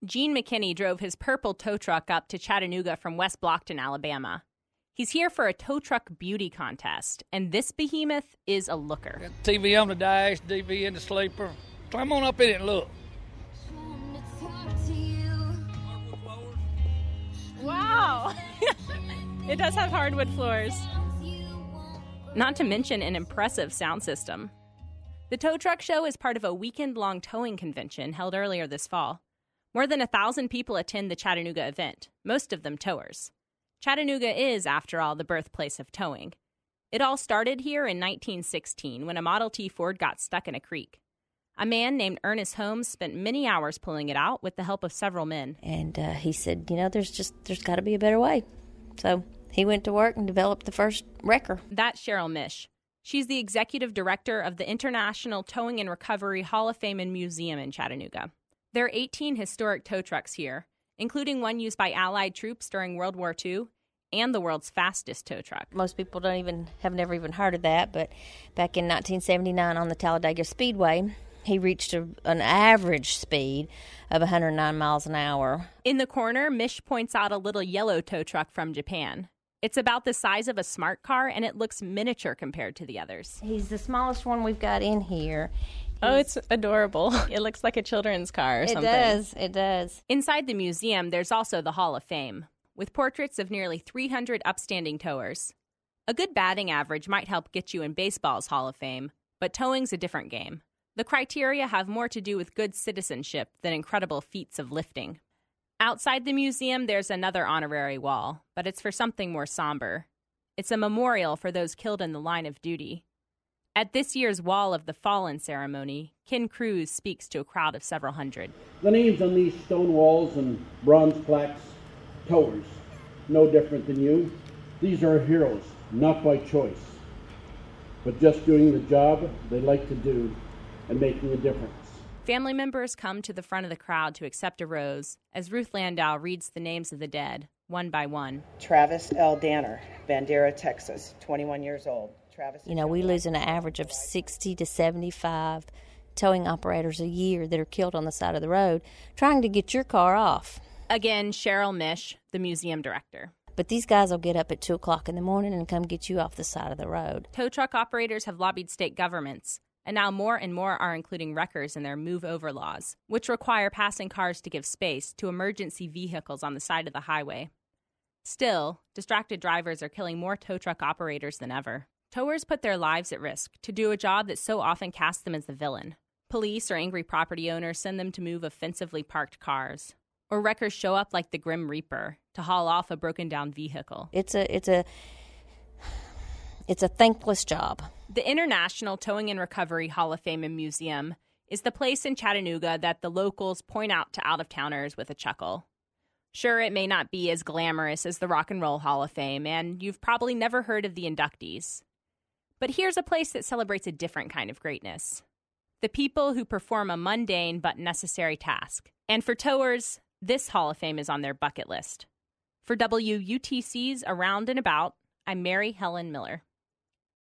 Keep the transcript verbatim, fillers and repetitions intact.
Gene McKinney drove his purple tow truck up to Chattanooga from West Blockton, Alabama. He's here for a tow truck beauty contest, and this behemoth is a looker. Got T V on the dash, D V in the sleeper. Climb on up in it and look. Wow! It does have hardwood floors. Not to mention an impressive sound system. The Tow Truck Show is part of a weekend-long towing convention held earlier this fall. More than a thousand people attend the Chattanooga event, most of them towers. Chattanooga is, after all, the birthplace of towing. It all started here in nineteen sixteen when a Model T Ford got stuck in a creek. A man named Ernest Holmes spent many hours pulling it out with the help of several men. And uh, he said, you know, there's just, there's got to be a better way. So he went to work and developed the first wrecker. That's Cheryl Mish. She's the executive director of the International Towing and Recovery Hall of Fame and Museum in Chattanooga. There are eighteen historic tow trucks here, including one used by Allied troops during World War Two and the world's fastest tow truck. Most people don't even have never even heard of that, but back in nineteen seventy-nine on the Talladega Speedway, he reached a, an average speed of one hundred nine miles an hour. In the corner, Mish points out a little yellow tow truck from Japan. It's about the size of a smart car, and it looks miniature compared to the others. He's the smallest one we've got in here. Oh, it's adorable. It looks like a children's car or it something. It does. It does. Inside the museum, there's also the Hall of Fame, with portraits of nearly three hundred upstanding towers. A good batting average might help get you in baseball's Hall of Fame, but towing's a different game. The criteria have more to do with good citizenship than incredible feats of lifting. Outside the museum, there's another honorary wall, but it's for something more somber. It's a memorial for those killed in the line of duty. At this year's Wall of the Fallen ceremony, Ken Cruz speaks to a crowd of several hundred. The names on these stone walls and bronze plaques, towers, no different than you. These are heroes, not by choice, but just doing the job they like to do and making a difference. Family members come to the front of the crowd to accept a rose as Ruth Landau reads the names of the dead, one by one. Travis L. Danner, Bandera, Texas, twenty-one years old. Travis. You know, we lose an average of sixty to seventy-five towing operators a year that are killed on the side of the road trying to get your car off. Again, Cheryl Mish, the museum director. But these guys will get up at two o'clock in the morning and come get you off the side of the road. Tow truck operators have lobbied state governments, and now more and more are including wreckers in their move-over laws, which require passing cars to give space to emergency vehicles on the side of the highway. Still, distracted drivers are killing more tow truck operators than ever. Towers put their lives at risk to do a job that so often casts them as the villain. Police or angry property owners send them to move offensively parked cars. Or wreckers show up like the Grim Reaper to haul off a broken-down vehicle. It's a, it's a, it's a thankless job. The International Towing and Recovery Hall of Fame and Museum is the place in Chattanooga that the locals point out to out-of-towners with a chuckle. Sure, it may not be as glamorous as the Rock and Roll Hall of Fame, and you've probably never heard of the inductees. But here's a place that celebrates a different kind of greatness. The people who perform a mundane but necessary task. And for towers, this Hall of Fame is on their bucket list. For W U T C's Around and About, I'm Mary Helen Miller.